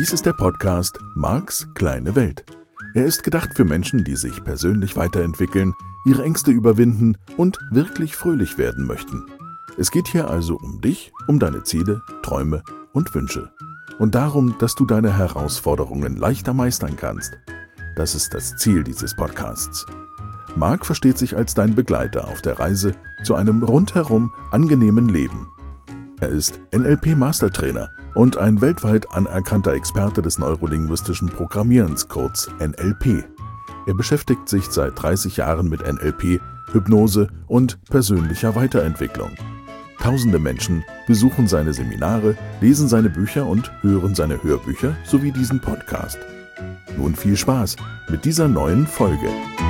Dies ist der Podcast Marks kleine Welt. Er ist gedacht für Menschen, die sich persönlich weiterentwickeln, ihre Ängste überwinden und wirklich fröhlich werden möchten. Es geht hier also um dich, um deine Ziele, Träume und Wünsche. Und darum, dass du deine Herausforderungen leichter meistern kannst. Das ist das Ziel dieses Podcasts. Mark versteht sich als dein Begleiter auf der Reise zu einem rundherum angenehmen Leben. Er ist NLP-Mastertrainer und ein weltweit anerkannter Experte des neurolinguistischen Programmierens, kurz NLP. Er beschäftigt sich seit 30 Jahren mit NLP, Hypnose und persönlicher Weiterentwicklung. Tausende Menschen besuchen seine Seminare, lesen seine Bücher und hören seine Hörbücher sowie diesen Podcast. Nun viel Spaß mit dieser neuen Folge.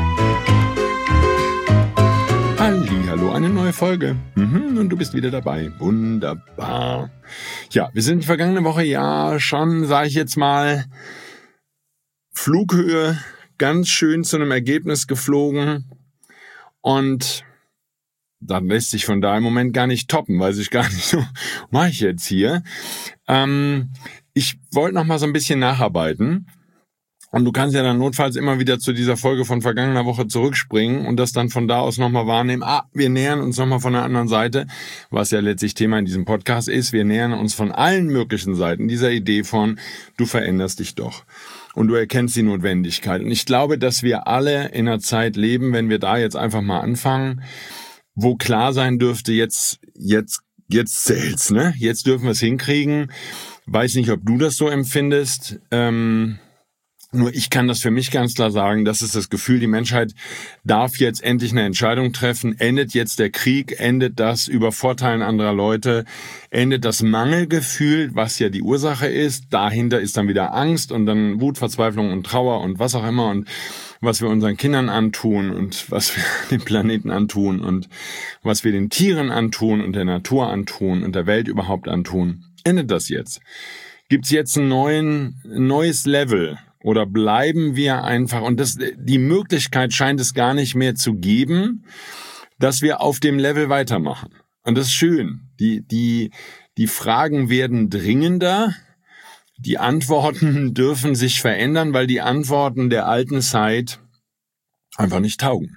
Hallo, eine neue Folge. Und du bist wieder dabei. Wunderbar. Ja, wir sind die vergangene Woche schon, sage ich jetzt mal, Flughöhe, ganz schön zu einem Ergebnis geflogen. Und das lässt sich von da im Moment gar nicht toppen, weiß ich gar nicht so, mache ich jetzt hier. Ich wollte noch mal so ein bisschen nacharbeiten. Und du kannst ja dann notfalls immer wieder zu dieser Folge von vergangener Woche zurückspringen und das dann von da aus nochmal wahrnehmen. Wir nähern uns nochmal von der anderen Seite, was ja letztlich Thema in diesem Podcast ist. Wir nähern uns von allen möglichen Seiten dieser Idee von, du veränderst dich doch. Und du erkennst die Notwendigkeit. Und ich glaube, dass wir alle in einer Zeit leben, wenn wir da jetzt einfach mal anfangen, wo klar sein dürfte, jetzt zählt's, ne? Jetzt dürfen wir es hinkriegen. Weiß nicht, ob du das so empfindest. Nur ich kann das für mich ganz klar sagen, das ist das Gefühl, die Menschheit darf jetzt endlich eine Entscheidung treffen. Endet jetzt der Krieg, endet das Übervorteilen anderer Leute, endet das Mangelgefühl, was ja die Ursache ist. Dahinter ist dann wieder Angst und dann Wut, Verzweiflung und Trauer und was auch immer und was wir unseren Kindern antun und was wir dem Planeten antun und was wir den Tieren antun und der Natur antun und der Welt überhaupt antun. Endet das jetzt? Gibt's jetzt ein neues Level? Oder bleiben wir einfach, und die Möglichkeit scheint es gar nicht mehr zu geben, dass wir auf dem Level weitermachen. Und das ist schön. Die Fragen werden dringender, die Antworten dürfen sich verändern, weil die Antworten der alten Zeit einfach nicht taugen.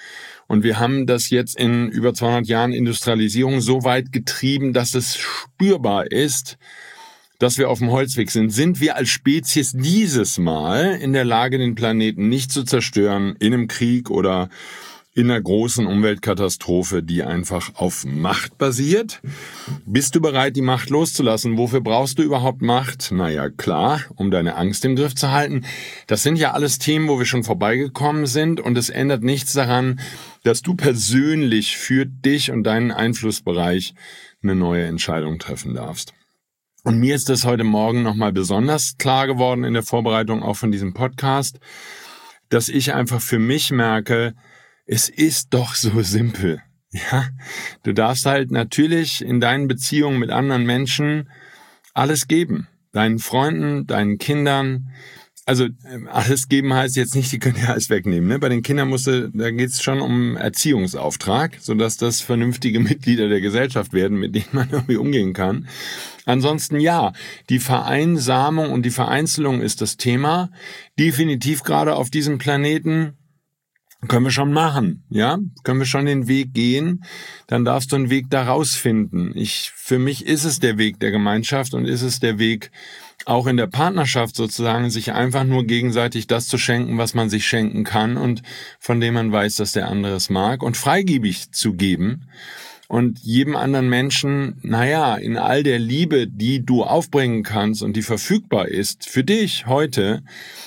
Und wir haben das jetzt in über 200 Jahren Industrialisierung so weit getrieben, dass es spürbar ist, dass wir auf dem Holzweg sind. Sind wir als Spezies dieses Mal in der Lage, den Planeten nicht zu zerstören in einem Krieg oder in einer großen Umweltkatastrophe, die einfach auf Macht basiert? Bist du bereit, die Macht loszulassen? Wofür brauchst du überhaupt Macht? Naja, klar, um deine Angst im Griff zu halten. Das sind ja alles Themen, wo wir schon vorbeigekommen sind und es ändert nichts daran, dass du persönlich für dich und deinen Einflussbereich eine neue Entscheidung treffen darfst. Und mir ist das heute Morgen nochmal besonders klar geworden in der Vorbereitung auch von diesem Podcast, dass ich einfach für mich merke, es ist doch so simpel. Ja, du darfst halt natürlich in deinen Beziehungen mit anderen Menschen alles geben. Deinen Freunden, deinen Kindern. Also alles geben heißt jetzt nicht, die können ja alles wegnehmen. Ne? Bei den Kindern da geht es schon um Erziehungsauftrag, sodass das vernünftige Mitglieder der Gesellschaft werden, mit denen man irgendwie umgehen kann. Ansonsten ja, die Vereinsamung und die Vereinzelung ist das Thema. Definitiv gerade auf diesem Planeten können wir schon machen, ja? Können wir schon den Weg gehen, dann darfst du einen Weg da rausfinden. Für mich ist es der Weg der Gemeinschaft und ist es der Weg auch in der Partnerschaft sozusagen, sich einfach nur gegenseitig das zu schenken, was man sich schenken kann und von dem man weiß, dass der andere es mag und freigebig zu geben und jedem anderen Menschen, in all der Liebe, die du aufbringen kannst und die verfügbar ist für dich heute,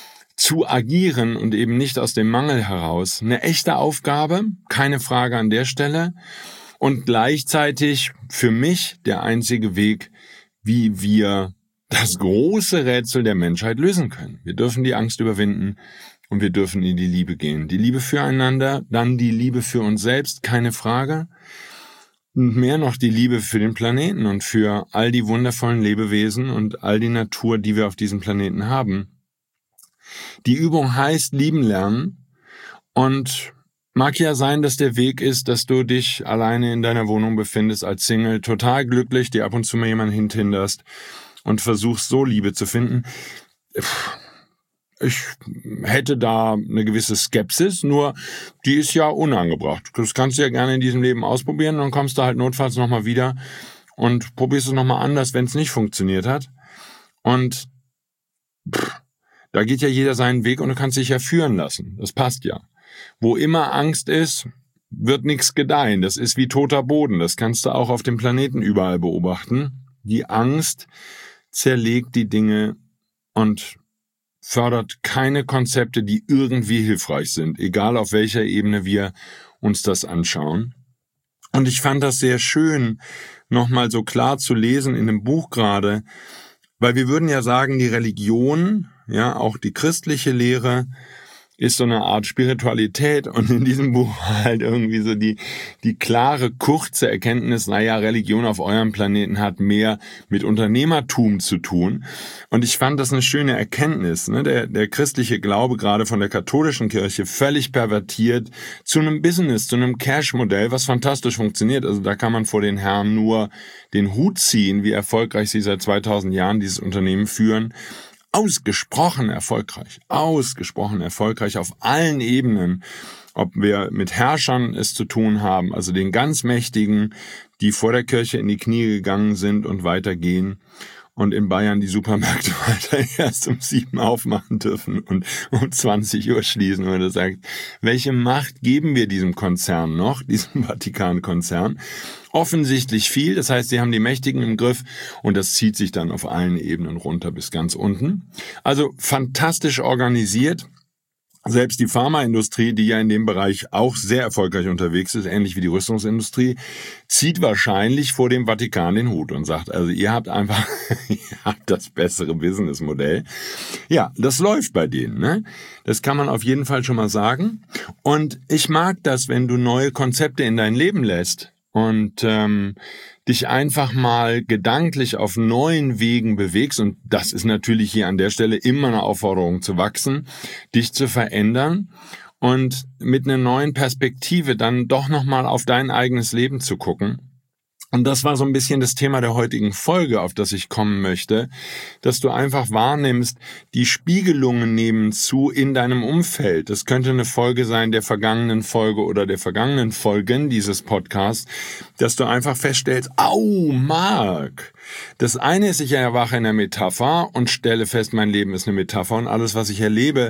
zu agieren und eben nicht aus dem Mangel heraus. Eine echte Aufgabe, keine Frage an der Stelle und gleichzeitig für mich der einzige Weg, wie wir das große Rätsel der Menschheit lösen können. Wir dürfen die Angst überwinden und wir dürfen in die Liebe gehen. Die Liebe füreinander, dann die Liebe für uns selbst, keine Frage. Und mehr noch die Liebe für den Planeten und für all die wundervollen Lebewesen und all die Natur, die wir auf diesem Planeten haben. Die Übung heißt lieben lernen und mag ja sein, dass der Weg ist, dass du dich alleine in deiner Wohnung befindest als Single, total glücklich, dir ab und zu mal jemanden hintinderst und versuchst so Liebe zu finden. Ich hätte da eine gewisse Skepsis, nur die ist ja unangebracht. Das kannst du ja gerne in diesem Leben ausprobieren, dann kommst du halt notfalls nochmal wieder und probierst es nochmal anders, wenn es nicht funktioniert hat. Und da geht ja jeder seinen Weg und du kannst dich ja führen lassen. Das passt ja. Wo immer Angst ist, wird nichts gedeihen. Das ist wie toter Boden. Das kannst du auch auf dem Planeten überall beobachten. Die Angst zerlegt die Dinge und fördert keine Konzepte, die irgendwie hilfreich sind, egal auf welcher Ebene wir uns das anschauen. Und ich fand das sehr schön, nochmal so klar zu lesen in dem Buch gerade, weil wir würden ja sagen, die Religion, ja, auch die christliche Lehre, ist so eine Art Spiritualität und in diesem Buch halt irgendwie so die klare, kurze Erkenntnis, Religion auf eurem Planeten hat mehr mit Unternehmertum zu tun. Und ich fand das eine schöne Erkenntnis, ne? Der christliche Glaube, gerade von der katholischen Kirche, völlig pervertiert zu einem Business, zu einem Cash-Modell, was fantastisch funktioniert. Also da kann man vor den Herren nur den Hut ziehen, wie erfolgreich sie seit 2000 Jahren dieses Unternehmen führen. Ausgesprochen erfolgreich auf allen Ebenen, ob wir mit Herrschern es zu tun haben, also den ganz Mächtigen, die vor der Kirche in die Knie gegangen sind und weitergehen und in Bayern die Supermärkte weiter erst um 7 aufmachen dürfen und um 20 Uhr schließen, wenn du sagst, welche Macht geben wir diesem Konzern noch, diesem Vatikan-Konzern? Offensichtlich viel, das heißt, sie haben die Mächtigen im Griff und das zieht sich dann auf allen Ebenen runter bis ganz unten. Also fantastisch organisiert. Selbst die Pharmaindustrie, die ja in dem Bereich auch sehr erfolgreich unterwegs ist, ähnlich wie die Rüstungsindustrie, zieht wahrscheinlich vor dem Vatikan den Hut und sagt, also ihr habt das bessere Businessmodell. Ja, das läuft bei denen, ne? Das kann man auf jeden Fall schon mal sagen. Und ich mag das, wenn du neue Konzepte in dein Leben lässt und dich einfach mal gedanklich auf neuen Wegen bewegst, und das ist natürlich hier an der Stelle immer eine Aufforderung zu wachsen, dich zu verändern und mit einer neuen Perspektive dann doch nochmal auf dein eigenes Leben zu gucken. Und das war so ein bisschen das Thema der heutigen Folge, auf das ich kommen möchte, dass du einfach wahrnimmst, die Spiegelungen nehmen zu in deinem Umfeld. Das könnte eine Folge sein der vergangenen Folge oder der vergangenen Folgen dieses Podcasts, dass du einfach feststellst, Marc, das eine ist, ich erwache in der Metapher und stelle fest, mein Leben ist eine Metapher und alles, was ich erlebe,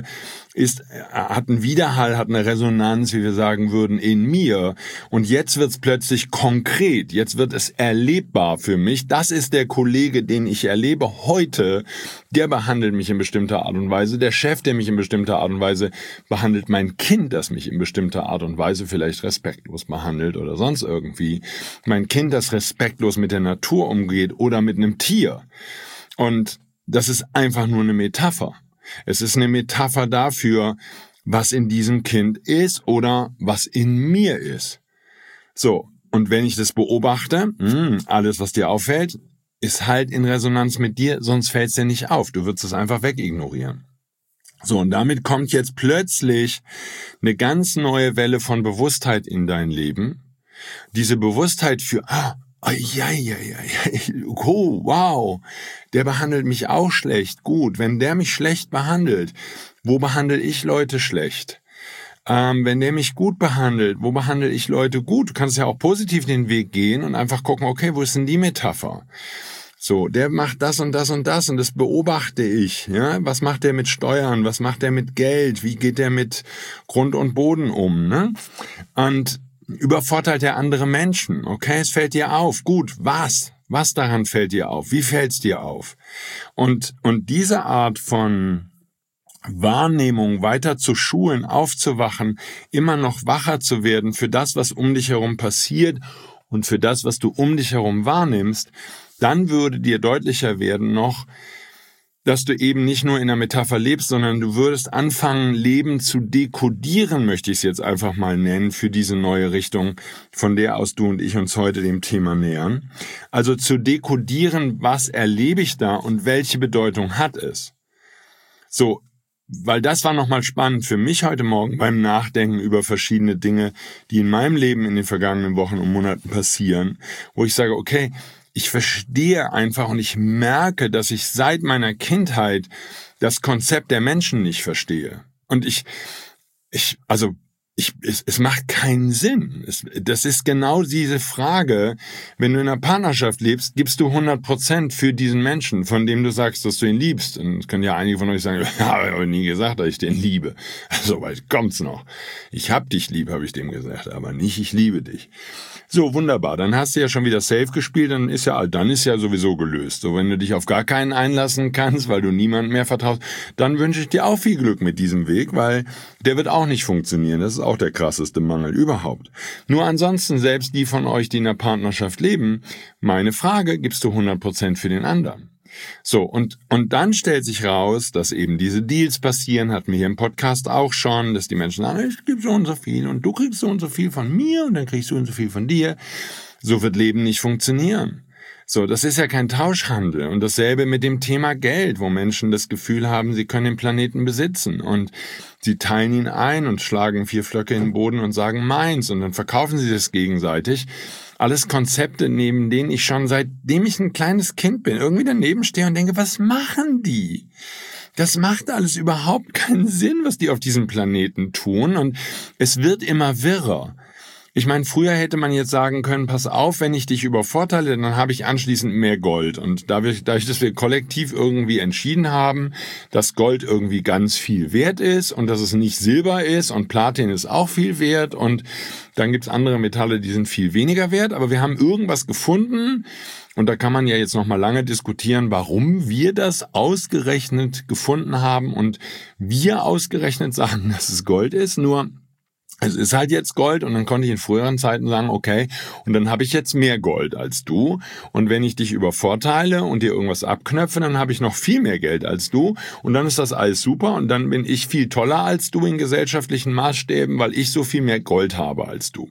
hat einen Widerhall, hat eine Resonanz, wie wir sagen würden, in mir. Und jetzt wird es plötzlich konkret, jetzt wird es erlebbar für mich. Das ist der Kollege, den ich erlebe heute, der behandelt mich in bestimmter Art und Weise. Der Chef, der mich in bestimmter Art und Weise behandelt. Mein Kind, das mich in bestimmter Art und Weise vielleicht respektlos behandelt oder sonst irgendwie. Mein Kind, das respektlos mit der Natur umgeht oder mit einem Tier. Und das ist einfach nur eine Metapher. Es ist eine Metapher dafür, was in diesem Kind ist oder was in mir ist. So, und wenn ich das beobachte, alles, was dir auffällt, ist halt in Resonanz mit dir, sonst fällt es dir nicht auf. Du würdest es einfach wegignorieren. So, und damit kommt jetzt plötzlich eine ganz neue Welle von Bewusstheit in dein Leben. Diese Bewusstheit für, oh, wow, der behandelt mich auch schlecht. Gut, wenn der mich schlecht behandelt, wo behandle ich Leute schlecht? Wenn der mich gut behandelt, wo behandle ich Leute gut? Du kannst ja auch positiv den Weg gehen und einfach gucken, okay, wo ist denn die Metapher? So, der macht das und das und das und das beobachte ich. Ja, was macht der mit Steuern? Was macht der mit Geld? Wie geht der mit Grund und Boden um? Ne? Und übervorteilt er andere Menschen? Okay, es fällt dir auf. Gut, was? Was daran fällt dir auf? Wie fällt's dir auf? Und diese Art von Wahrnehmung weiter zu schulen, aufzuwachen, immer noch wacher zu werden für das, was um dich herum passiert und für das, was du um dich herum wahrnimmst, dann würde dir deutlicher werden noch, dass du eben nicht nur in der Metapher lebst, sondern du würdest anfangen, Leben zu dekodieren, möchte ich es jetzt einfach mal nennen, für diese neue Richtung, von der aus du und ich uns heute dem Thema nähern. Also zu dekodieren, was erlebe ich da und welche Bedeutung hat es. So, weil das war nochmal spannend für mich heute Morgen beim Nachdenken über verschiedene Dinge, die in meinem Leben in den vergangenen Wochen und Monaten passieren, wo ich sage, okay, ich verstehe einfach und ich merke, dass ich seit meiner Kindheit das Konzept der Menschen nicht verstehe. Und es macht keinen Sinn. Das ist genau diese Frage, wenn du in einer Partnerschaft lebst, gibst du 100% für diesen Menschen, von dem du sagst, dass du ihn liebst. Und es können ja einige von euch sagen, ja, ich habe nie gesagt, dass ich den liebe. So weit kommt's noch. Ich hab dich lieb, habe ich dem gesagt, aber nicht, ich liebe dich. So, wunderbar. Dann hast du ja schon wieder safe gespielt, dann ist ja sowieso gelöst. So, wenn du dich auf gar keinen einlassen kannst, weil du niemandem mehr vertraust, dann wünsche ich dir auch viel Glück mit diesem Weg, weil der wird auch nicht funktionieren. Das ist auch der krasseste Mangel überhaupt. Nur ansonsten, selbst die von euch, die in der Partnerschaft leben, meine Frage, gibst du 100% für den anderen? So, und dann stellt sich raus, dass eben diese Deals passieren, hatten wir hier im Podcast auch schon, dass die Menschen sagen, ich gebe so und so viel und du kriegst so und so viel von mir und dann kriegst du so und so viel von dir. So wird Leben nicht funktionieren. So, das ist ja kein Tauschhandel. Und dasselbe mit dem Thema Geld, wo Menschen das Gefühl haben, sie können den Planeten besitzen und sie teilen ihn ein und schlagen 4 Flöcke in den Boden und sagen meins und dann verkaufen sie das gegenseitig. Alles Konzepte, neben denen ich schon seitdem ich ein kleines Kind bin, irgendwie daneben stehe und denke, was machen die? Das macht alles überhaupt keinen Sinn, was die auf diesem Planeten tun und es wird immer wirrer. Ich meine, früher hätte man jetzt sagen können, pass auf, wenn ich dich übervorteile, dann habe ich anschließend mehr Gold. Und dadurch, dass wir kollektiv irgendwie entschieden haben, dass Gold irgendwie ganz viel wert ist und dass es nicht Silber ist und Platin ist auch viel wert und dann gibt's andere Metalle, die sind viel weniger wert, aber wir haben irgendwas gefunden und da kann man ja jetzt noch mal lange diskutieren, warum wir das ausgerechnet gefunden haben und wir ausgerechnet sagen, dass es Gold ist, nur es ist halt jetzt Gold und dann konnte ich in früheren Zeiten sagen, okay, und dann habe ich jetzt mehr Gold als du und wenn ich dich übervorteile und dir irgendwas abknöpfe, dann habe ich noch viel mehr Geld als du und dann ist das alles super und dann bin ich viel toller als du in gesellschaftlichen Maßstäben, weil ich so viel mehr Gold habe als du.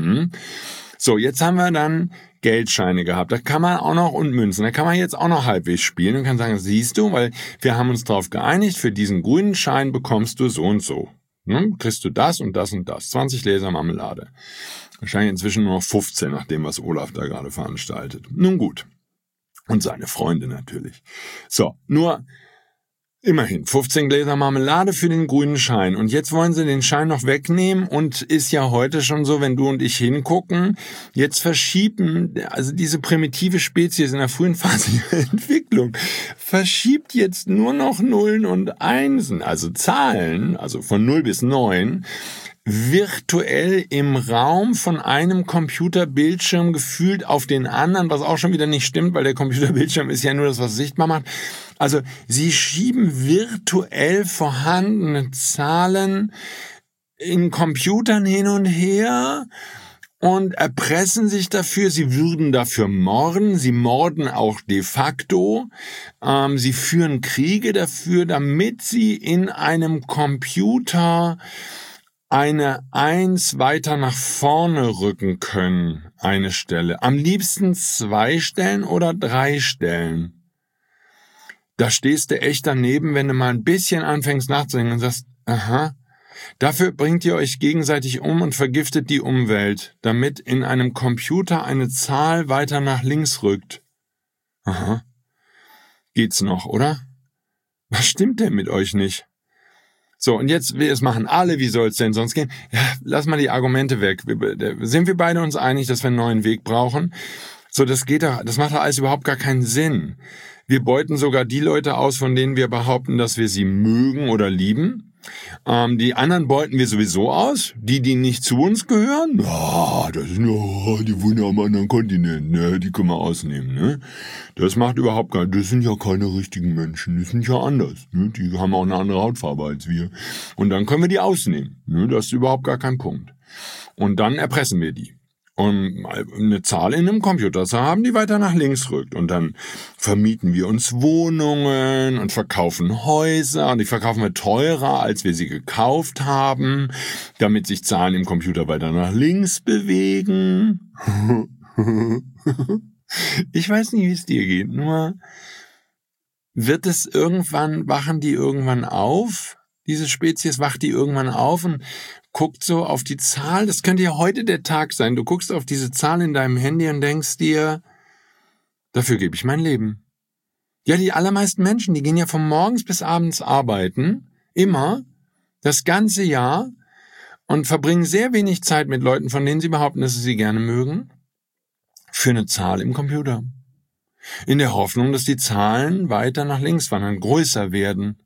So, jetzt haben wir dann Geldscheine gehabt, da kann man auch noch und Münzen, da kann man jetzt auch noch halbwegs spielen und kann sagen, siehst du, weil wir haben uns darauf geeinigt, für diesen grünen Schein bekommst du so und so. Kriegst du das und das und das. 20 Gläser Marmelade. Wahrscheinlich inzwischen nur noch 15, nach dem, was Olaf da gerade veranstaltet. Nun gut. Und seine Freunde natürlich. So, nur immerhin 15 Gläser Marmelade für den grünen Schein. Und jetzt wollen sie den Schein noch wegnehmen und ist ja heute schon so, wenn du und ich hingucken, jetzt verschieben, also diese primitive Spezies in der frühen Phase ihrer Entwicklung, verschiebt jetzt nur noch Nullen und Einsen, also Zahlen, also von 0 bis 9, virtuell im Raum von einem Computerbildschirm gefühlt auf den anderen, was auch schon wieder nicht stimmt, weil der Computerbildschirm ist ja nur das, was sichtbar macht. Also sie schieben virtuell vorhandene Zahlen in Computern hin und her und erpressen sich dafür, sie würden dafür morden, sie morden auch de facto, sie führen Kriege dafür, damit sie in einem Computer eine 1 weiter nach vorne rücken können, eine Stelle. Am liebsten 2 Stellen oder 3 Stellen. Da stehst du echt daneben, wenn du mal ein bisschen anfängst nachzudenken und sagst, aha, dafür bringt ihr euch gegenseitig um und vergiftet die Umwelt, damit in einem Computer eine Zahl weiter nach links rückt. Aha, geht's noch, oder? Was stimmt denn mit euch nicht? So, und jetzt, es machen alle, wie soll's denn sonst gehen? Ja, lass mal die Argumente weg. Sind wir beide uns einig, dass wir einen neuen Weg brauchen? So, das macht doch alles überhaupt gar keinen Sinn. Wir beuten sogar die Leute aus, von denen wir behaupten, dass wir sie mögen oder lieben. Die anderen beuten wir sowieso aus. Die nicht zu uns gehören, ja, die wohnen ja am anderen Kontinent, ne? Die können wir ausnehmen, ne? Das macht überhaupt gar nicht. Das sind ja keine richtigen Menschen, die sind ja anders, ne? Die haben auch eine andere Hautfarbe als wir. Und dann können wir die ausnehmen, ne? Das ist überhaupt gar kein Punkt. Und dann erpressen wir die. Um eine Zahl in einem Computer zu haben, die weiter nach links rückt. Und dann vermieten wir uns Wohnungen und verkaufen Häuser. Und die verkaufen wir teurer, als wir sie gekauft haben, damit sich Zahlen im Computer weiter nach links bewegen. Ich weiß nicht, wie es dir geht, nur wachen die irgendwann auf? Diese Spezies wacht die irgendwann auf und guckt so auf die Zahl. Das könnte ja heute der Tag sein. Du guckst auf diese Zahl in deinem Handy und denkst dir, Dafür gebe ich mein Leben. Ja, die allermeisten Menschen, die gehen ja von morgens bis abends arbeiten, immer, das ganze Jahr, und verbringen sehr wenig Zeit mit Leuten, von denen sie behaupten, dass sie sie gerne mögen, für eine Zahl im Computer. In der Hoffnung, dass die Zahlen weiter nach links wandern, größer werden.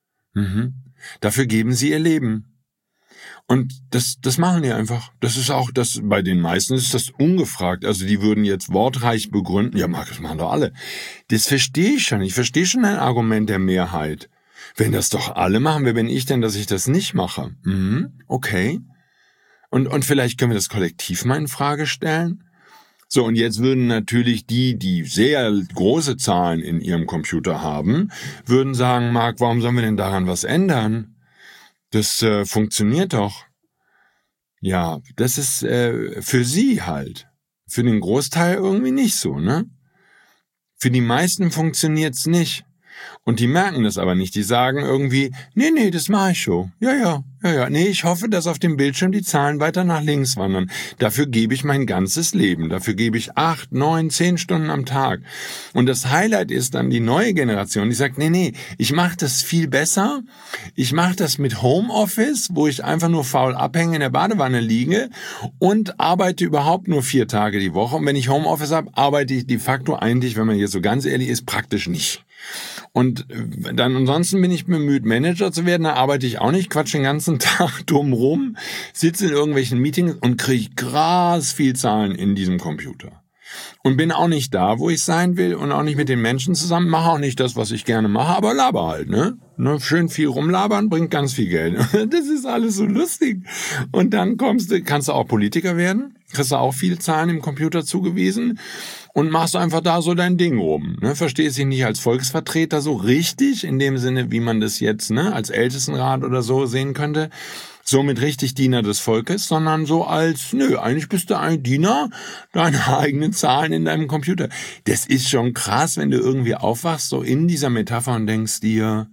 Dafür geben sie ihr Leben. Und das machen die einfach. Das ist auch, bei den meisten ist das ungefragt. Also die würden jetzt wortreich begründen, ja, Marc, das machen doch alle. Das verstehe ich schon. Ich verstehe schon ein Argument der Mehrheit. Wenn das doch alle machen, wer bin ich denn, dass ich das nicht mache? Okay. Und vielleicht können wir das kollektiv mal in Frage stellen. So, und jetzt würden natürlich die sehr große Zahlen in ihrem Computer haben, würden sagen, Marc, warum sollen wir denn daran was ändern? Das funktioniert doch. Ja, das ist für sie halt. Für den Großteil irgendwie nicht so, ne? Für die meisten funktioniert's nicht. Und die merken das aber nicht. Die sagen irgendwie, nee, das mache ich schon. Ja. Nee, ich hoffe, dass auf dem Bildschirm die Zahlen weiter nach links wandern. Dafür gebe ich mein ganzes Leben. Dafür gebe ich 8, 9, 10 Stunden am Tag. Und das Highlight ist dann die neue Generation, die sagt, nee, ich mache das viel besser. Ich mache das mit Homeoffice, wo ich einfach nur faul abhänge in der Badewanne liege und arbeite überhaupt nur 4 Tage die Woche. Und wenn ich Homeoffice habe, arbeite ich de facto eigentlich, wenn man jetzt so ganz ehrlich ist, praktisch nicht. Und dann ansonsten bin ich bemüht, Manager zu werden, da arbeite ich auch nicht, quatsch den ganzen Tag dumm rum, sitze in irgendwelchen Meetings und kriege krass viel Zahlen in diesem Computer. Und bin auch nicht da, wo ich sein will und auch nicht mit den Menschen zusammen, mache auch nicht das, was ich gerne mache, aber laber halt, ne? Schön viel rumlabern, bringt ganz viel Geld. Das ist alles so lustig. Und dann kannst du auch Politiker werden, kriegst du auch viel Zahlen im Computer zugewiesen und machst einfach da so dein Ding rum. Ne? Verstehst dich nicht als Volksvertreter so richtig, in dem Sinne, wie man das jetzt als Ältestenrat oder so sehen könnte, somit richtig Diener des Volkes, sondern so als, eigentlich bist du ein Diener deiner eigenen Zahlen in deinem Computer. Das ist schon krass, wenn du irgendwie aufwachst, so in dieser Metapher und denkst dir,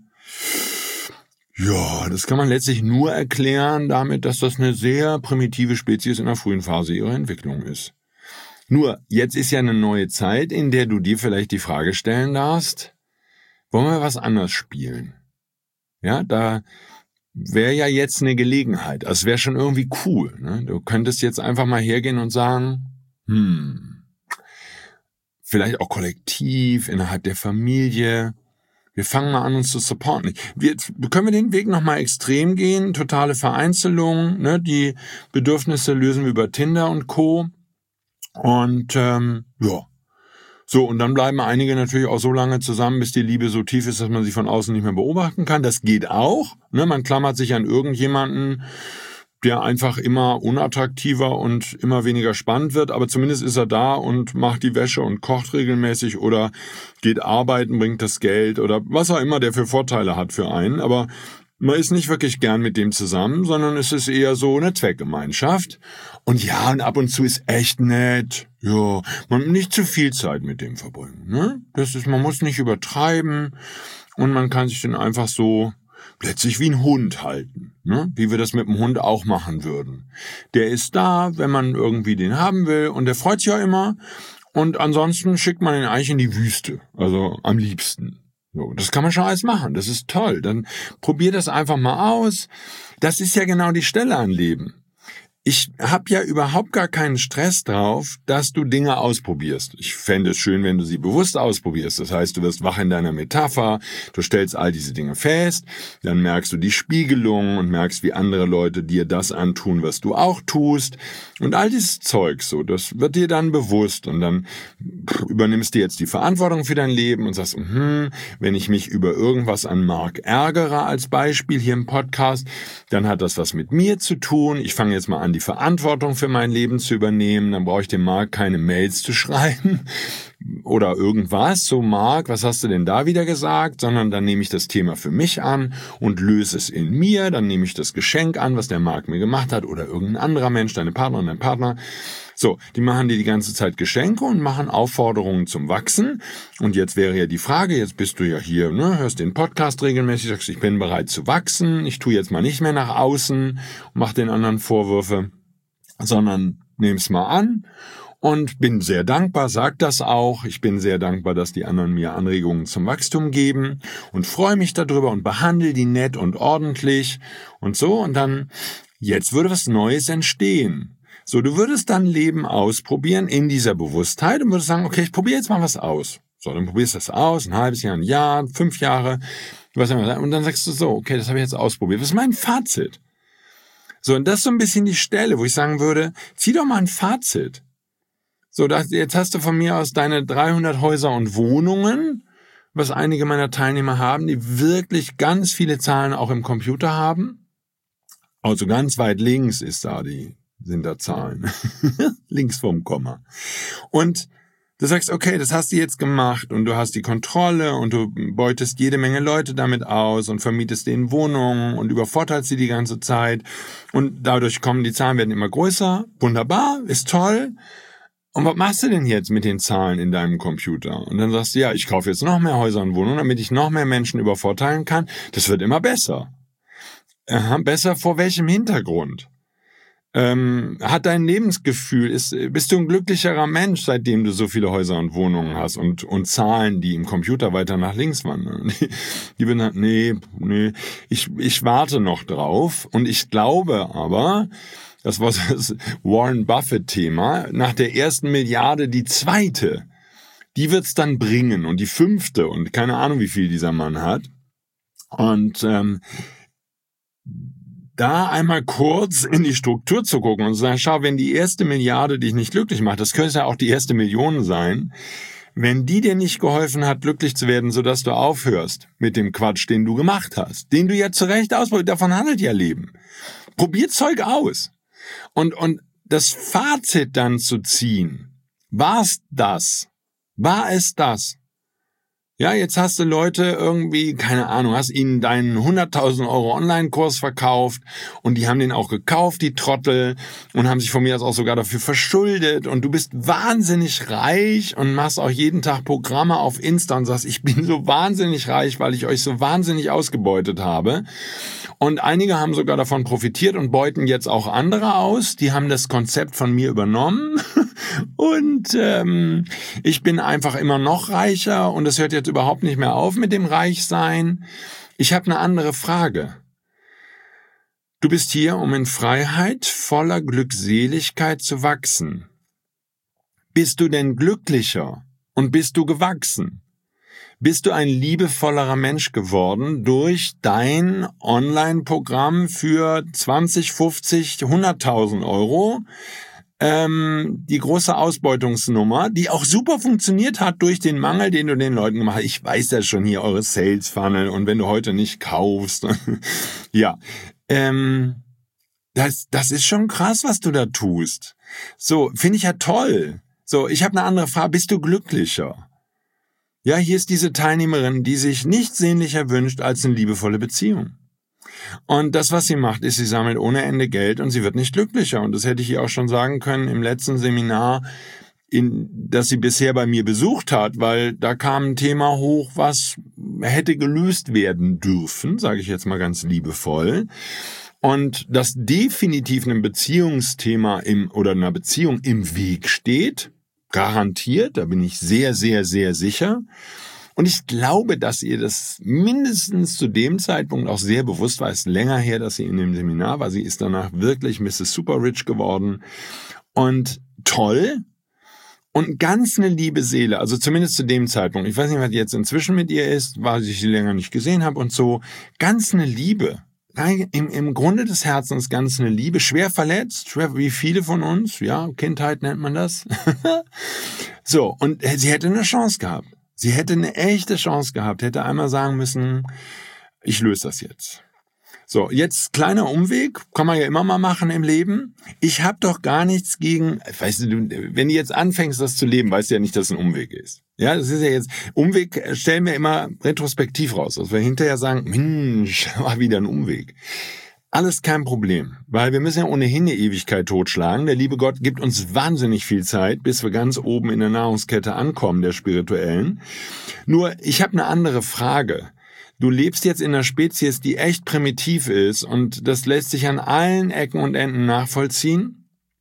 ja, das kann man letztlich nur erklären damit, dass das eine sehr primitive Spezies in der frühen Phase ihrer Entwicklung ist. Nur, jetzt ist ja eine neue Zeit, in der du dir vielleicht die Frage stellen darfst, wollen wir was anderes spielen? Ja, da wäre ja jetzt eine Gelegenheit. Also es wäre schon irgendwie cool. Ne? Du könntest jetzt einfach mal hergehen und sagen, vielleicht auch kollektiv, innerhalb der Familie, wir fangen mal an, uns zu supporten. Können wir den Weg nochmal extrem gehen? Totale Vereinzelung, ne? Die Bedürfnisse lösen wir über Tinder und Co. Und so, und dann bleiben einige natürlich auch so lange zusammen, bis die Liebe so tief ist, dass man sie von außen nicht mehr beobachten kann. Das geht auch. Ne? Man klammert sich an irgendjemanden, der einfach immer unattraktiver und immer weniger spannend wird, aber zumindest ist er da und macht die Wäsche und kocht regelmäßig oder geht arbeiten, bringt das Geld oder was auch immer der für Vorteile hat für einen. Aber man ist nicht wirklich gern mit dem zusammen, sondern es ist eher so eine Zweckgemeinschaft. Und ja, und ab und zu ist echt nett. Ja, man nicht zu viel Zeit mit dem verbringen. Ne? Man muss nicht übertreiben und man kann sich dann einfach so plötzlich wie ein Hund halten, ne? Wie wir das mit dem Hund auch machen würden. Der ist da, wenn man irgendwie den haben will und der freut sich ja immer. Und ansonsten schickt man ihn eigentlich in die Wüste, also am liebsten. So, das kann man schon alles machen, das ist toll. Dann probier das einfach mal aus. Das ist ja genau die Stelle an Leben. Ich habe ja überhaupt gar keinen Stress drauf, dass du Dinge ausprobierst. Ich fände es schön, wenn du sie bewusst ausprobierst. Das heißt, du wirst wach in deiner Metapher, du stellst all diese Dinge fest, dann merkst du die Spiegelung und merkst, wie andere Leute dir das antun, was du auch tust. Und all dieses Zeug so, das wird dir dann bewusst und dann übernimmst du jetzt die Verantwortung für dein Leben und sagst, wenn ich mich über irgendwas an Marc ärgere als Beispiel hier im Podcast, dann hat das was mit mir zu tun. Ich fange jetzt mal an, die Verantwortung für mein Leben zu übernehmen, dann brauche ich dem Marc keine Mails zu schreiben oder irgendwas, so Marc, was hast du denn da wieder gesagt, sondern dann nehme ich das Thema für mich an und löse es in mir, dann nehme ich das Geschenk an, was der Marc mir gemacht hat oder irgendein anderer Mensch, deine Partnerin, dein Partner. So, die machen dir die ganze Zeit Geschenke und machen Aufforderungen zum Wachsen. Und jetzt wäre ja die Frage, jetzt bist du ja hier, ne, hörst den Podcast regelmäßig, sagst, ich bin bereit zu wachsen, ich tue jetzt mal nicht mehr nach außen und mach den anderen Vorwürfe, sondern nehm's mal an und bin sehr dankbar, sag das auch. Ich bin sehr dankbar, dass die anderen mir Anregungen zum Wachstum geben und freue mich darüber und behandle die nett und ordentlich und so. Und dann, jetzt würde was Neues entstehen. So, du würdest dann Leben ausprobieren in dieser Bewusstheit und würdest sagen, okay, ich probiere jetzt mal was aus. So, dann probierst du das aus, ein halbes Jahr, ein Jahr, 5 Jahre, was immer. Und dann sagst du so, okay, das habe ich jetzt ausprobiert. Was ist mein Fazit? So, und das ist so ein bisschen die Stelle, wo ich sagen würde, zieh doch mal ein Fazit. So, jetzt hast du von mir aus deine 300 Häuser und Wohnungen, was einige meiner Teilnehmer haben, die wirklich ganz viele Zahlen auch im Computer haben. Also ganz weit links sind da Zahlen. Links vom Komma. Und du sagst, okay, das hast du jetzt gemacht und du hast die Kontrolle und du beutest jede Menge Leute damit aus und vermietest denen Wohnungen und übervorteilst sie die ganze Zeit und dadurch kommen die Zahlen werden immer größer. Wunderbar, ist toll. Und was machst du denn jetzt mit den Zahlen in deinem Computer? Und dann sagst du, ja, ich kaufe jetzt noch mehr Häuser und Wohnungen, damit ich noch mehr Menschen übervorteilen kann. Das wird immer besser. Besser vor welchem Hintergrund? Hat dein Lebensgefühl, bist du ein glücklicherer Mensch, seitdem du so viele Häuser und Wohnungen hast und Zahlen, die im Computer weiter nach links wandern? Die würden sagen, nee, ich warte noch drauf und ich glaube aber, das war das Warren Buffett-Thema, nach der ersten Milliarde die zweite, die wird's dann bringen und die 5. und keine Ahnung, wie viel dieser Mann hat. Und da einmal kurz in die Struktur zu gucken und zu sagen, schau, wenn die erste Milliarde dich nicht glücklich macht, das könnte ja auch die erste Million sein, wenn die dir nicht geholfen hat, glücklich zu werden, sodass du aufhörst mit dem Quatsch, den du gemacht hast, den du ja zu Recht ausprobierst, davon handelt ja Leben. Probier Zeug aus. Und das Fazit dann zu ziehen, war es das? Ja, jetzt hast du Leute irgendwie, keine Ahnung, hast ihnen deinen 100.000 € Online-Kurs verkauft und die haben den auch gekauft, die Trottel, und haben sich von mir aus auch sogar dafür verschuldet und du bist wahnsinnig reich und machst auch jeden Tag Programme auf Insta und sagst, ich bin so wahnsinnig reich, weil ich euch so wahnsinnig ausgebeutet habe. Und einige haben sogar davon profitiert und beuten jetzt auch andere aus. Die haben das Konzept von mir übernommen und ich bin einfach immer noch reicher und es hört jetzt überhaupt nicht mehr auf mit dem Reichsein. Ich habe eine andere Frage. Du bist hier, um in Freiheit, voller Glückseligkeit zu wachsen. Bist du denn glücklicher und bist du gewachsen? Bist du ein liebevollerer Mensch geworden durch dein Online-Programm für 20, 50, 100.000 €? Die große Ausbeutungsnummer, die auch super funktioniert hat durch den Mangel, den du den Leuten gemacht hast. Ich weiß ja schon hier, eure Sales Funnel, und wenn du heute nicht kaufst, ja, das ist schon krass, was du da tust. So, finde ich ja toll. So, ich habe eine andere Frage, bist du glücklicher? Ja, hier ist diese Teilnehmerin, die sich nichts sehnlicher wünscht als eine liebevolle Beziehung. Und das, was sie macht, ist, sie sammelt ohne Ende Geld und sie wird nicht glücklicher. Und das hätte ich ihr auch schon sagen können im letzten Seminar, das sie bisher bei mir besucht hat, weil da kam ein Thema hoch, was hätte gelöst werden dürfen, sage ich jetzt mal ganz liebevoll. Und das definitiv einem Beziehungsthema oder einer Beziehung im Weg steht, garantiert, da bin ich sehr, sehr, sehr sicher. Und ich glaube, dass ihr das mindestens zu dem Zeitpunkt auch sehr bewusst war. Es ist länger her, dass sie in dem Seminar war. Sie ist danach wirklich Mrs. Super Rich geworden. Und toll. Und ganz eine liebe Seele. Also zumindest zu dem Zeitpunkt. Ich weiß nicht, was jetzt inzwischen mit ihr ist, weil ich sie länger nicht gesehen habe und so. Ganz eine Liebe. Im Grunde des Herzens ganz eine Liebe. Schwer verletzt, schwer wie viele von uns. Ja, Kindheit nennt man das. So, und sie hätte eine Chance gehabt. Sie hätte eine echte Chance gehabt, hätte einmal sagen müssen, ich löse das jetzt. So, jetzt kleiner Umweg, kann man ja immer mal machen im Leben. Ich habe doch gar nichts gegen, weißt du, wenn du jetzt anfängst, das zu leben, weißt du ja nicht, dass es ein Umweg ist. Ja, das ist ja jetzt, Umweg stellen wir immer retrospektiv raus, dass wir hinterher sagen, Mensch, war wieder ein Umweg. Alles kein Problem, weil wir müssen ja ohnehin eine Ewigkeit totschlagen. Der liebe Gott gibt uns wahnsinnig viel Zeit, bis wir ganz oben in der Nahrungskette ankommen, der spirituellen. Nur, ich habe eine andere Frage. Du lebst jetzt in einer Spezies, die echt primitiv ist und das lässt sich an allen Ecken und Enden nachvollziehen.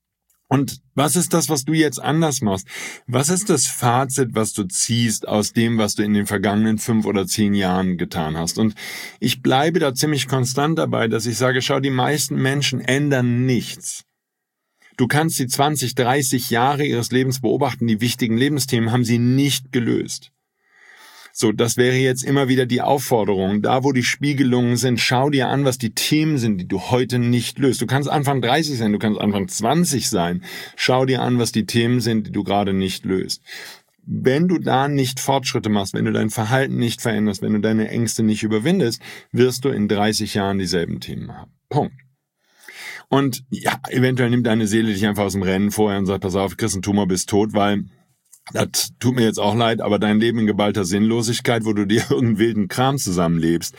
Und was ist das, was du jetzt anders machst? Was ist das Fazit, was du ziehst aus dem, was du in den vergangenen 5 oder 10 Jahren getan hast? Und ich bleibe da ziemlich konstant dabei, dass ich sage, schau, die meisten Menschen ändern nichts. Du kannst sie 20, 30 Jahre ihres Lebens beobachten, die wichtigen Lebensthemen haben sie nicht gelöst. So, das wäre jetzt immer wieder die Aufforderung. Da, wo die Spiegelungen sind, schau dir an, was die Themen sind, die du heute nicht löst. Du kannst Anfang 30 sein, du kannst Anfang 20 sein. Schau dir an, was die Themen sind, die du gerade nicht löst. Wenn du da nicht Fortschritte machst, wenn du dein Verhalten nicht veränderst, wenn du deine Ängste nicht überwindest, wirst du in 30 Jahren dieselben Themen haben. Punkt. Und ja, eventuell nimmt deine Seele dich einfach aus dem Rennen vorher und sagt, pass auf, kriegst einen Tumor, bist tot, weil das tut mir jetzt auch leid, aber dein Leben in geballter Sinnlosigkeit, wo du dir irgendeinen wilden Kram zusammenlebst.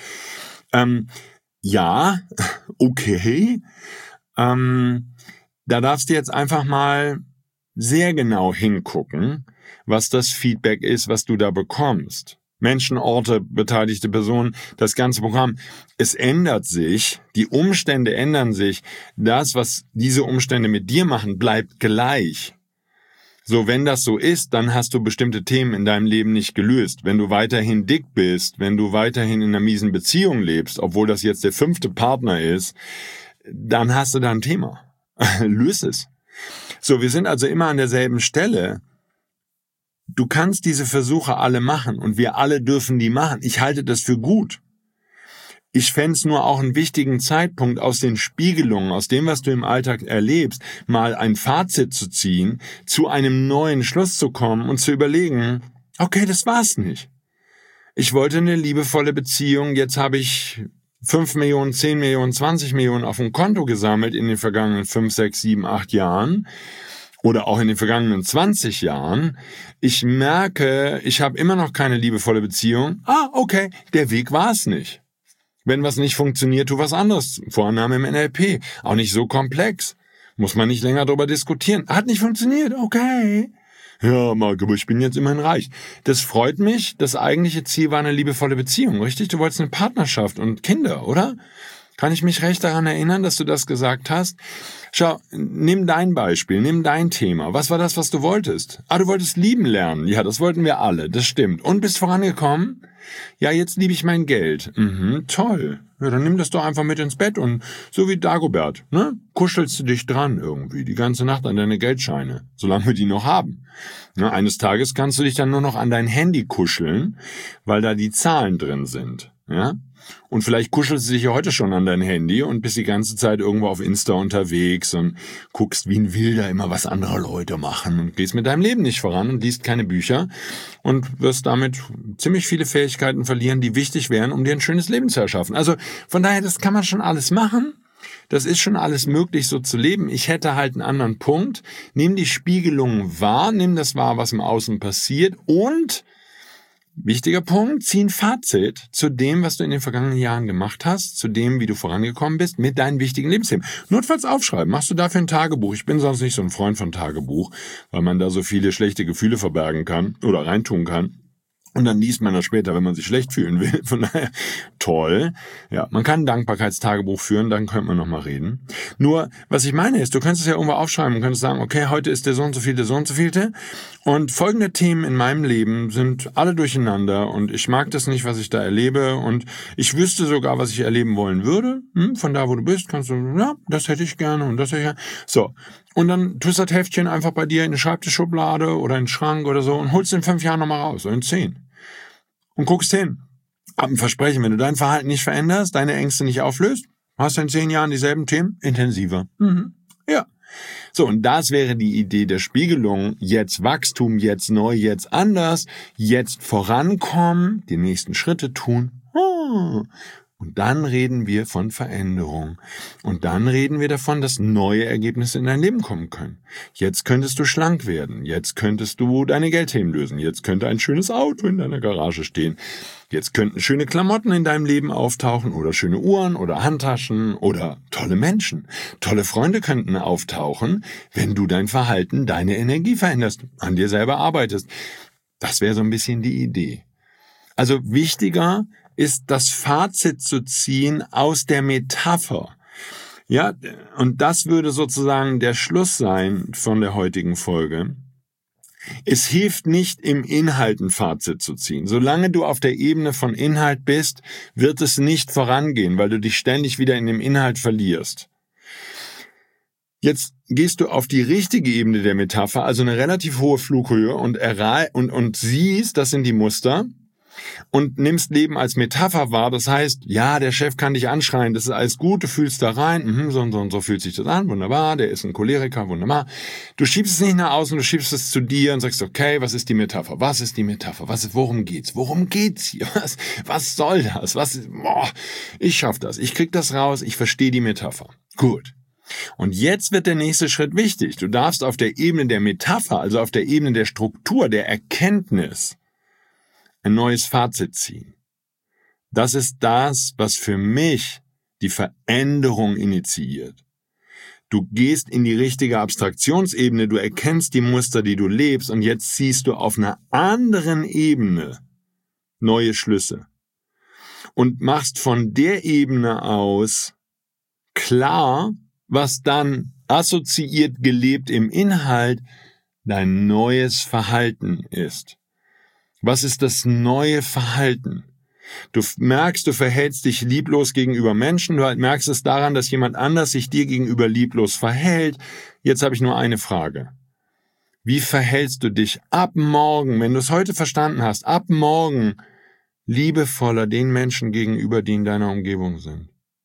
Ja, okay. Da darfst du jetzt einfach mal sehr genau hingucken, was das Feedback ist, was du da bekommst. Menschen, Orte, beteiligte Personen, das ganze Programm. Es ändert sich, die Umstände ändern sich. Das, was diese Umstände mit dir machen, bleibt gleich. So, wenn das so ist, dann hast du bestimmte Themen in deinem Leben nicht gelöst. Wenn du weiterhin dick bist, wenn du weiterhin in einer miesen Beziehung lebst, obwohl das jetzt der 5. Partner ist, dann hast du da ein Thema. Löse es. So, wir sind also immer an derselben Stelle. Du kannst diese Versuche alle machen und wir alle dürfen die machen. Ich halte das für gut. Ich fände es nur auch einen wichtigen Zeitpunkt, aus den Spiegelungen, aus dem, was du im Alltag erlebst, mal ein Fazit zu ziehen, zu einem neuen Schluss zu kommen und zu überlegen, okay, das war's nicht. Ich wollte eine liebevolle Beziehung, jetzt habe ich 5 Millionen, 10 Millionen, 20 Millionen auf dem Konto gesammelt in den vergangenen 5, 6, 7, 8 Jahren. Oder auch in den vergangenen 20 Jahren, ich merke, ich habe immer noch keine liebevolle Beziehung. Okay, der Weg war es nicht. Wenn was nicht funktioniert, tu was anderes. Vorname im NLP. Auch nicht so komplex. Muss man nicht länger darüber diskutieren. Hat nicht funktioniert, okay. Ja, Marc, aber ich bin jetzt immerhin reich. Das freut mich. Das eigentliche Ziel war eine liebevolle Beziehung, richtig? Du wolltest eine Partnerschaft und Kinder, oder? Kann ich mich recht daran erinnern, dass du das gesagt hast? Schau, nimm dein Beispiel, nimm dein Thema. Was war das, was du wolltest? Du wolltest lieben lernen. Ja, das wollten wir alle, das stimmt. Und bist vorangekommen? Ja, jetzt liebe ich mein Geld. Toll. Ja, dann nimm das doch einfach mit ins Bett und so wie Dagobert, ne? Kuschelst du dich dran irgendwie die ganze Nacht an deine Geldscheine, solange wir die noch haben. Ne? Eines Tages kannst du dich dann nur noch an dein Handy kuscheln, weil da die Zahlen drin sind. Ja? Und vielleicht kuschelst du dich ja heute schon an dein Handy und bist die ganze Zeit irgendwo auf Insta unterwegs und guckst wie ein Wilder immer, was andere Leute machen und gehst mit deinem Leben nicht voran und liest keine Bücher und wirst damit ziemlich viele Fähigkeiten verlieren, die wichtig wären, um dir ein schönes Leben zu erschaffen. Also von daher, das kann man schon alles machen. Das ist schon alles möglich, so zu leben. Ich hätte halt einen anderen Punkt. Nimm die Spiegelungen wahr, nimm das wahr, was im Außen passiert und wichtiger Punkt, zieh ein Fazit zu dem, was du in den vergangenen Jahren gemacht hast, zu dem, wie du vorangekommen bist, mit deinen wichtigen Lebensthemen. Notfalls aufschreiben, machst du dafür ein Tagebuch. Ich bin sonst nicht so ein Freund von Tagebuch, weil man da so viele schlechte Gefühle verbergen kann oder reintun kann. Und dann liest man das später, wenn man sich schlecht fühlen will. Von daher, toll. Ja, man kann ein Dankbarkeitstagebuch führen, dann könnte man nochmal reden. Nur, was ich meine ist, du könntest es ja irgendwo aufschreiben und könntest sagen, okay, heute ist der so und so vielte. Und folgende Themen in meinem Leben sind alle durcheinander und ich mag das nicht, was ich da erlebe und ich wüsste sogar, was ich erleben wollen würde. Von da, wo du bist, kannst du, ja, das hätte ich gerne und das hätte ich gerne. So. Und dann tust du das Heftchen einfach bei dir in eine Schreibtischschublade oder in den Schrank oder so und holst in 5 Jahren nochmal raus oder in 10. Und guckst hin. Hab ein Versprechen, wenn du dein Verhalten nicht veränderst, deine Ängste nicht auflöst, hast du in 10 Jahren dieselben Themen, intensiver. Ja. So, und das wäre die Idee der Spiegelung. Jetzt Wachstum, jetzt neu, jetzt anders, jetzt vorankommen, die nächsten Schritte tun. Und dann reden wir von Veränderung. Und dann reden wir davon, dass neue Ergebnisse in dein Leben kommen können. Jetzt könntest du schlank werden. Jetzt könntest du deine Geldthemen lösen. Jetzt könnte ein schönes Auto in deiner Garage stehen. Jetzt könnten schöne Klamotten in deinem Leben auftauchen oder schöne Uhren oder Handtaschen oder tolle Menschen. Tolle Freunde könnten auftauchen, wenn du dein Verhalten, deine Energie veränderst, an dir selber arbeitest. Das wäre so ein bisschen die Idee. Also wichtiger ist das Fazit zu ziehen aus der Metapher. Ja, und das würde sozusagen der Schluss sein von der heutigen Folge. Es hilft nicht, im Inhalt ein Fazit zu ziehen. Solange du auf der Ebene von Inhalt bist, wird es nicht vorangehen, weil du dich ständig wieder in dem Inhalt verlierst. Jetzt gehst du auf die richtige Ebene der Metapher, also eine relativ hohe Flughöhe und siehst, das sind die Muster, und nimmst Leben als Metapher wahr. Das heißt, ja, der Chef kann dich anschreien, das ist alles gut, du fühlst da rein, so und so fühlt sich das an, wunderbar, der ist ein Choleriker, wunderbar. Du schiebst es nicht nach außen, du schiebst es zu dir und sagst, okay, was ist die Metapher? Was ist die Metapher? Worum geht's? Worum geht's hier? Was soll das? Ich schaff das, ich krieg das raus, ich verstehe die Metapher. Gut. Und jetzt wird der nächste Schritt wichtig. Du darfst auf der Ebene der Metapher, also auf der Ebene der Struktur, der Erkenntnis, ein neues Fazit ziehen. Das ist das, was für mich die Veränderung initiiert. Du gehst in die richtige Abstraktionsebene, du erkennst die Muster, die du lebst, und jetzt ziehst du auf einer anderen Ebene neue Schlüsse und machst von der Ebene aus klar, was dann assoziiert gelebt im Inhalt dein neues Verhalten ist. Was ist das neue Verhalten? Du merkst, du verhältst dich lieblos gegenüber Menschen, du merkst es daran, dass jemand anders sich dir gegenüber lieblos verhält. Jetzt habe ich nur eine Frage. Wie verhältst du dich ab morgen, wenn du es heute verstanden hast, ab morgen liebevoller den Menschen gegenüber, die in deiner Umgebung sind?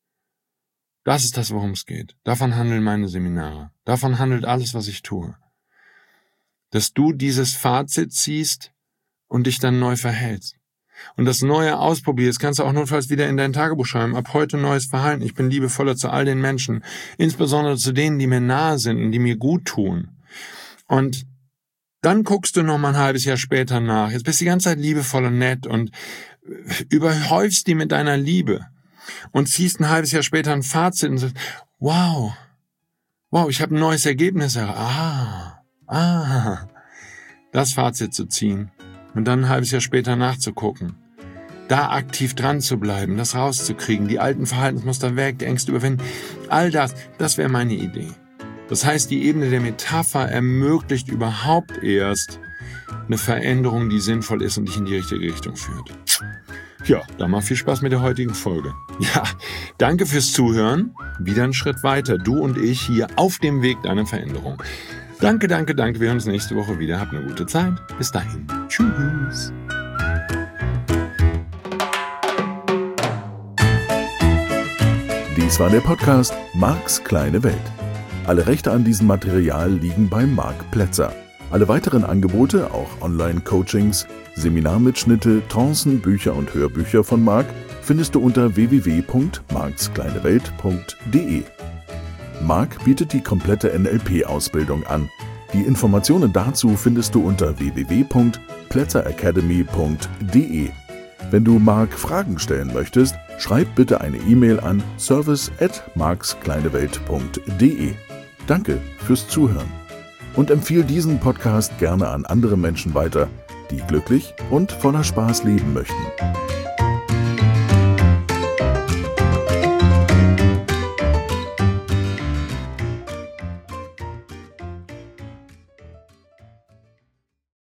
Das ist das, worum es geht. Davon handeln meine Seminare. Davon handelt alles, was ich tue. Dass du dieses Fazit ziehst und dich dann neu verhältst. Und das Neue ausprobierst, kannst du auch notfalls wieder in dein Tagebuch schreiben. Ab heute neues Verhalten. Ich bin liebevoller zu all den Menschen. Insbesondere zu denen, die mir nahe sind und die mir gut tun. Und dann guckst du noch mal ein halbes Jahr später nach. Jetzt bist du die ganze Zeit liebevoll und nett und überhäufst die mit deiner Liebe. Und ziehst ein halbes Jahr später ein Fazit und sagst, wow, ich habe ein neues Ergebnis. Das Fazit zu ziehen und dann ein halbes Jahr später nachzugucken. Da aktiv dran zu bleiben, das rauszukriegen, die alten Verhaltensmuster weg, die Ängste überwinden. All das wäre meine Idee. Das heißt, die Ebene der Metapher ermöglicht überhaupt erst eine Veränderung, die sinnvoll ist und dich in die richtige Richtung führt. Ja, dann mal viel Spaß mit der heutigen Folge. Ja, danke fürs Zuhören. Wieder einen Schritt weiter. Du und ich hier auf dem Weg deiner Veränderung. Danke. Wir hören uns nächste Woche wieder. Habt eine gute Zeit. Bis dahin. Tschüss. Dies war der Podcast Marks kleine Welt. Alle Rechte an diesem Material liegen bei Marc Plätzer. Alle weiteren Angebote, auch Online-Coachings, Seminarmitschnitte, Trancen, Bücher und Hörbücher von Marc findest du unter www.markskleinewelt.de. Marc bietet die komplette NLP-Ausbildung an. Die Informationen dazu findest du unter www.plätzeracademy.de. Wenn du Marc Fragen stellen möchtest, schreib bitte eine E-Mail an service@markskleinewelt.de. Danke fürs Zuhören und empfehle diesen Podcast gerne an andere Menschen weiter, die glücklich und voller Spaß leben möchten.